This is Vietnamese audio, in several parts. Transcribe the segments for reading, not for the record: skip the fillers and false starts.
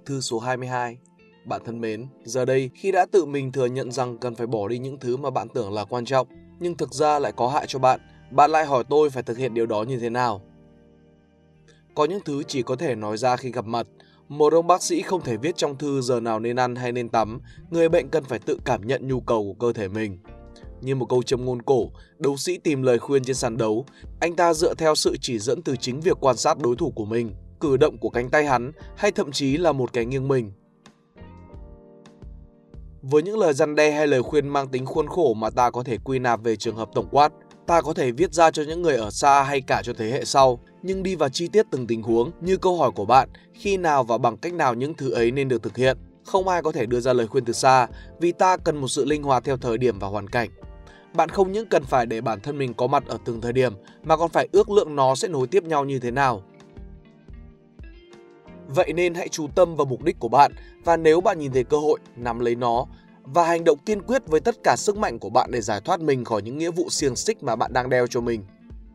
Bức thư số 22. Bạn thân mến, giờ đây khi đã tự mình thừa nhận rằng cần phải bỏ đi những thứ mà bạn tưởng là quan trọng, nhưng thực ra lại có hại cho bạn, bạn lại hỏi tôi phải thực hiện điều đó như thế nào. Có những thứ chỉ có thể nói ra khi gặp mặt. Một ông bác sĩ không thể viết trong thư giờ nào nên ăn hay nên tắm, người bệnh cần phải tự cảm nhận nhu cầu của cơ thể mình. Như một câu châm ngôn cổ, đấu sĩ tìm lời khuyên trên sàn đấu, anh ta dựa theo sự chỉ dẫn từ chính việc quan sát đối thủ của mình, cử động của cánh tay hắn hay thậm chí là một cái nghiêng mình. Với những lời răn đe hay lời khuyên mang tính khuôn khổ mà ta có thể quy nạp về trường hợp tổng quát, ta có thể viết ra cho những người ở xa hay cả cho thế hệ sau, nhưng đi vào chi tiết từng tình huống như câu hỏi của bạn, khi nào và bằng cách nào những thứ ấy nên được thực hiện. Không ai có thể đưa ra lời khuyên từ xa vì ta cần một sự linh hoạt theo thời điểm và hoàn cảnh. Bạn không những cần phải để bản thân mình có mặt ở từng thời điểm mà còn phải ước lượng nó sẽ nối tiếp nhau như thế nào. Vậy nên hãy chú tâm vào mục đích của bạn và nếu bạn nhìn thấy cơ hội, nắm lấy nó và hành động kiên quyết với tất cả sức mạnh của bạn để giải thoát mình khỏi những nghĩa vụ xiềng xích mà bạn đang đeo cho mình.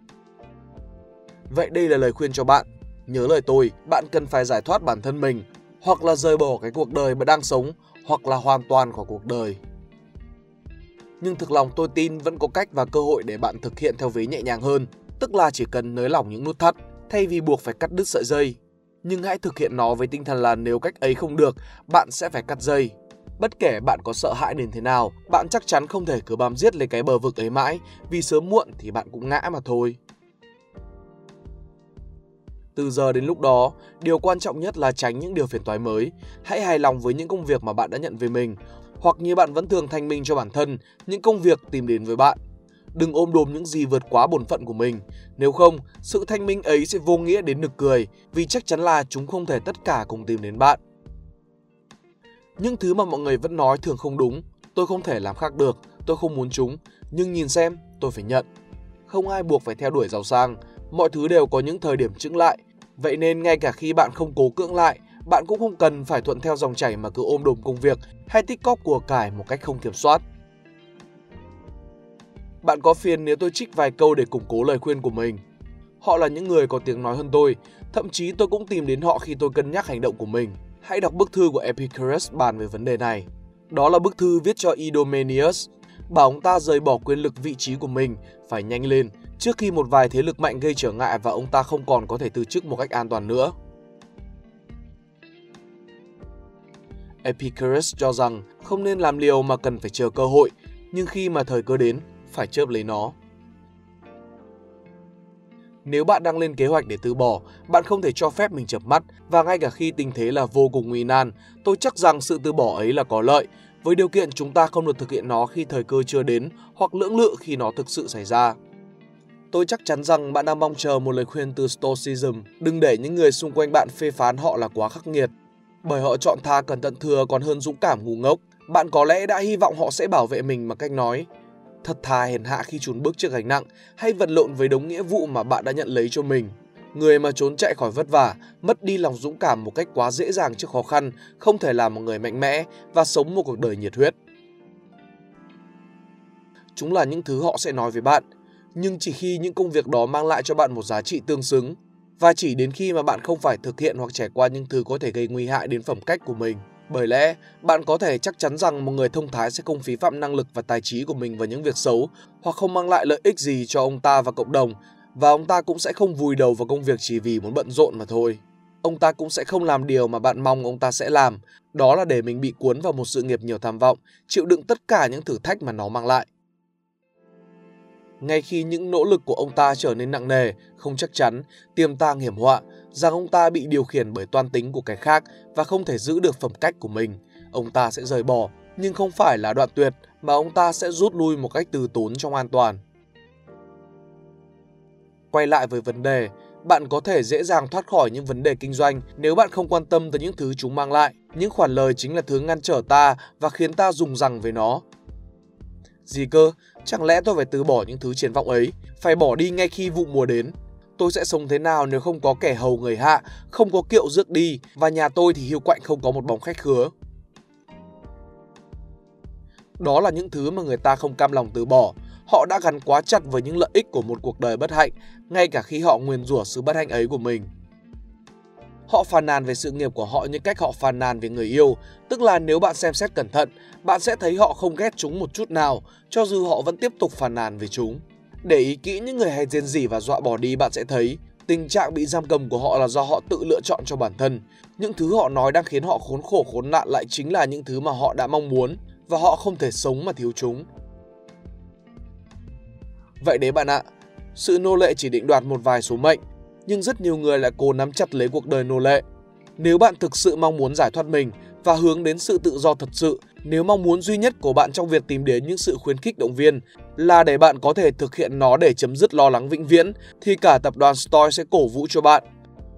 Vậy đây là lời khuyên cho bạn. Nhớ lời tôi, bạn cần phải giải thoát bản thân mình, hoặc là rời bỏ cái cuộc đời bạn đang sống, hoặc là hoàn toàn khỏi cuộc đời. Nhưng thực lòng tôi tin vẫn có cách và cơ hội để bạn thực hiện theo vế nhẹ nhàng hơn, tức là chỉ cần nới lỏng những nút thắt, thay vì buộc phải cắt đứt sợi dây. Nhưng hãy thực hiện nó với tinh thần là nếu cách ấy không được, bạn sẽ phải cắt dây. Bất kể bạn có sợ hãi đến thế nào, bạn chắc chắn không thể cứ bám giết lấy cái bờ vực ấy mãi, vì sớm muộn thì bạn cũng ngã mà thôi. Từ giờ đến lúc đó, điều quan trọng nhất là tránh những điều phiền toái mới. Hãy hài lòng với những công việc mà bạn đã nhận về mình, hoặc như bạn vẫn thường thanh minh cho bản thân, những công việc tìm đến với bạn. Đừng ôm đồm những gì vượt quá bổn phận của mình. Nếu không, sự thanh minh ấy sẽ vô nghĩa đến nực cười, vì chắc chắn là chúng không thể tất cả cùng tìm đến bạn. Những thứ mà mọi người vẫn nói thường không đúng. Tôi không thể làm khác được, tôi không muốn chúng, nhưng nhìn xem, tôi phải nhận. Không ai buộc phải theo đuổi giàu sang, mọi thứ đều có những thời điểm chững lại. Vậy nên ngay cả khi bạn không cố cưỡng lại, bạn cũng không cần phải thuận theo dòng chảy mà cứ ôm đồm công việc hay tích cóp của cải một cách không kiểm soát. Bạn có phiền nếu tôi trích vài câu để củng cố lời khuyên của mình. Họ là những người có tiếng nói hơn tôi, thậm chí tôi cũng tìm đến họ khi tôi cân nhắc hành động của mình. Hãy đọc bức thư của Epicurus bàn về vấn đề này. Đó là bức thư viết cho Idomeneus, bảo ông ta rời bỏ quyền lực vị trí của mình, phải nhanh lên, trước khi một vài thế lực mạnh gây trở ngại và ông ta không còn có thể từ chức một cách an toàn nữa. Epicurus cho rằng không nên làm liều mà cần phải chờ cơ hội, nhưng khi mà thời cơ đến, phải chớp lấy nó. Nếu bạn đang lên kế hoạch để từ bỏ, bạn không thể cho phép mình chợp mắt, và ngay cả khi tình thế là vô cùng nguy nan, tôi chắc rằng sự từ bỏ ấy là có lợi, với điều kiện chúng ta không được thực hiện nó khi thời cơ chưa đến hoặc lưỡng lự khi nó thực sự xảy ra. Tôi chắc chắn rằng bạn đang mong chờ một lời khuyên từ Stoicism, đừng để những người xung quanh bạn phê phán họ là quá khắc nghiệt, bởi họ chọn thà cẩn thận thừa còn hơn dũng cảm ngu ngốc. Bạn có lẽ đã hy vọng họ sẽ bảo vệ mình bằng cách nói thật thà hèn hạ khi chùn bước trước gánh nặng hay vật lộn với đống nghĩa vụ mà bạn đã nhận lấy cho mình. Người mà trốn chạy khỏi vất vả, mất đi lòng dũng cảm một cách quá dễ dàng trước khó khăn, không thể làm một người mạnh mẽ và sống một cuộc đời nhiệt huyết. Chúng là những thứ họ sẽ nói với bạn, nhưng chỉ khi những công việc đó mang lại cho bạn một giá trị tương xứng, và chỉ đến khi mà bạn không phải thực hiện hoặc trải qua những thứ có thể gây nguy hại đến phẩm cách của mình. Bởi lẽ, bạn có thể chắc chắn rằng một người thông thái sẽ không phí phạm năng lực và tài trí của mình vào những việc xấu hoặc không mang lại lợi ích gì cho ông ta và cộng đồng, và ông ta cũng sẽ không vùi đầu vào công việc chỉ vì muốn bận rộn mà thôi. Ông ta cũng sẽ không làm điều mà bạn mong ông ta sẽ làm, đó là để mình bị cuốn vào một sự nghiệp nhiều tham vọng, chịu đựng tất cả những thử thách mà nó mang lại. Ngay khi những nỗ lực của ông ta trở nên nặng nề, không chắc chắn, tiềm tàng hiểm họa, rằng ông ta bị điều khiển bởi toan tính của cái khác và không thể giữ được phẩm cách của mình, ông ta sẽ rời bỏ, nhưng không phải là đoạn tuyệt, mà ông ta sẽ rút lui một cách từ tốn trong an toàn. Quay lại với vấn đề, bạn có thể dễ dàng thoát khỏi những vấn đề kinh doanh nếu bạn không quan tâm tới những thứ chúng mang lại. Những khoản lời chính là thứ ngăn trở ta và khiến ta dùng rằng với nó. Gì cơ? Chẳng lẽ tôi phải từ bỏ những thứ triển vọng ấy, phải bỏ đi ngay khi vụ mùa đến? Tôi sẽ sống thế nào nếu không có kẻ hầu người hạ, không có kiệu rước đi, và nhà tôi thì hiu quạnh không có một bóng khách khứa? Đó là những thứ mà người ta không cam lòng từ bỏ. Họ đã gắn quá chặt với những lợi ích của một cuộc đời bất hạnh, ngay cả khi họ nguyền rủa sự bất hạnh ấy của mình. Họ phàn nàn về sự nghiệp của họ như cách họ phàn nàn về người yêu, tức là nếu bạn xem xét cẩn thận, bạn sẽ thấy họ không ghét chúng một chút nào, cho dù họ vẫn tiếp tục phàn nàn về chúng. Để ý kỹ những người hay rên rỉ và dọa bỏ đi, bạn sẽ thấy tình trạng bị giam cầm của họ là do họ tự lựa chọn cho bản thân. Những thứ họ nói đang khiến họ khốn khổ khốn nạn lại chính là những thứ mà họ đã mong muốn, và họ không thể sống mà thiếu chúng. Vậy đấy bạn ạ, sự nô lệ chỉ định đoạt một vài số mệnh, nhưng rất nhiều người lại cố nắm chặt lấy cuộc đời nô lệ. Nếu bạn thực sự mong muốn giải thoát mình và hướng đến sự tự do thật sự, nếu mong muốn duy nhất của bạn trong việc tìm đến những sự khuyến khích động viên là để bạn có thể thực hiện nó để chấm dứt lo lắng vĩnh viễn, thì cả tập đoàn Stoic sẽ cổ vũ cho bạn.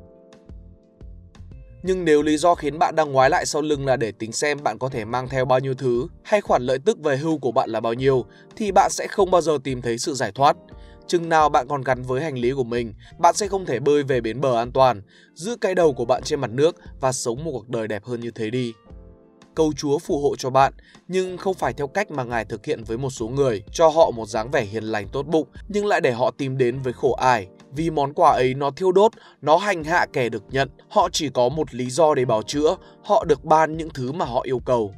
Nhưng nếu lý do khiến bạn đang ngoái lại sau lưng là để tính xem bạn có thể mang theo bao nhiêu thứ hay khoản lợi tức về hưu của bạn là bao nhiêu, thì bạn sẽ không bao giờ tìm thấy sự giải thoát. Chừng nào bạn còn gắn với hành lý của mình, bạn sẽ không thể bơi về bến bờ an toàn, giữ cái đầu của bạn trên mặt nước và sống một cuộc đời đẹp hơn như thế đi. Cầu Chúa phù hộ cho bạn, nhưng không phải theo cách mà Ngài thực hiện với một số người, cho họ một dáng vẻ hiền lành tốt bụng, nhưng lại để họ tìm đến với khổ ải. Vì món quà ấy nó thiêu đốt, nó hành hạ kẻ được nhận, họ chỉ có một lý do để bào chữa, họ được ban những thứ mà họ yêu cầu.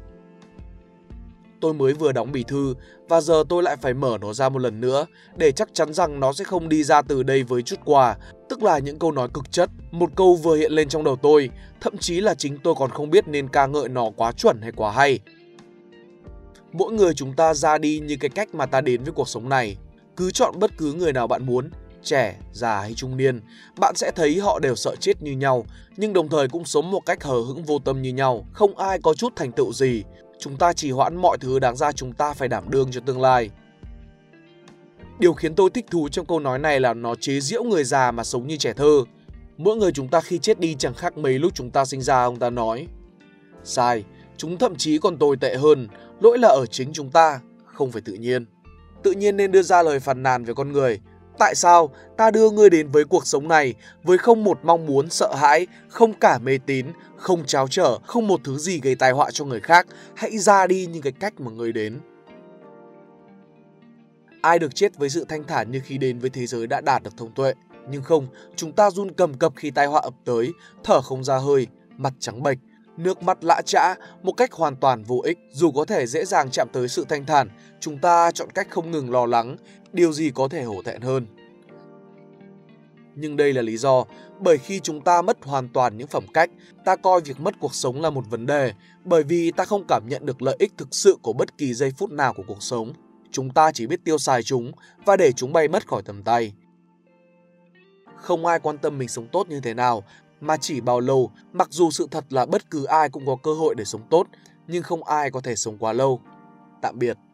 Tôi mới vừa đóng bì thư và giờ tôi lại phải mở nó ra một lần nữa để chắc chắn rằng nó sẽ không đi ra từ đây với chút quà, tức là những câu nói cực chất. Một câu vừa hiện lên trong đầu tôi, thậm chí là chính tôi còn không biết nên ca ngợi nó quá chuẩn hay quá hay. Mỗi người chúng ta ra đi như cái cách mà ta đến với cuộc sống này. Cứ chọn bất cứ người nào bạn muốn, trẻ, già hay trung niên, bạn sẽ thấy họ đều sợ chết như nhau, nhưng đồng thời cũng sống một cách hờ hững vô tâm như nhau. Không ai có chút thành tựu gì. Chúng ta trì hoãn mọi thứ đáng ra chúng ta phải đảm đương cho tương lai. Điều khiến tôi thích thú trong câu nói này là nó chế giễu người già mà sống như trẻ thơ. Mỗi người chúng ta khi chết đi chẳng khác mấy lúc chúng ta sinh ra, ông ta nói. Sai, chúng thậm chí còn tồi tệ hơn, lỗi là ở chính chúng ta, không phải tự nhiên. Tự nhiên nên đưa ra lời phàn nàn về con người. Tại sao ta đưa ngươi đến với cuộc sống này với không một mong muốn sợ hãi, không cả mê tín, không tráo trở, không một thứ gì gây tai họa cho người khác, hãy ra đi như cái cách mà ngươi đến. Ai được chết với sự thanh thản như khi đến với thế giới đã đạt được thông tuệ. Nhưng không, chúng ta run cầm cập khi tai họa ập tới, thở không ra hơi, mặt trắng bệch, nước mắt lã chã, một cách hoàn toàn vô ích. Dù có thể dễ dàng chạm tới sự thanh thản, chúng ta chọn cách không ngừng lo lắng, điều gì có thể hổ thẹn hơn. Nhưng đây là lý do, bởi khi chúng ta mất hoàn toàn những phẩm cách, ta coi việc mất cuộc sống là một vấn đề, bởi vì ta không cảm nhận được lợi ích thực sự của bất kỳ giây phút nào của cuộc sống. Chúng ta chỉ biết tiêu xài chúng và để chúng bay mất khỏi tầm tay. Không ai quan tâm mình sống tốt như thế nào, mà chỉ bao lâu, mặc dù sự thật là bất cứ ai cũng có cơ hội để sống tốt, nhưng không ai có thể sống quá lâu. Tạm biệt.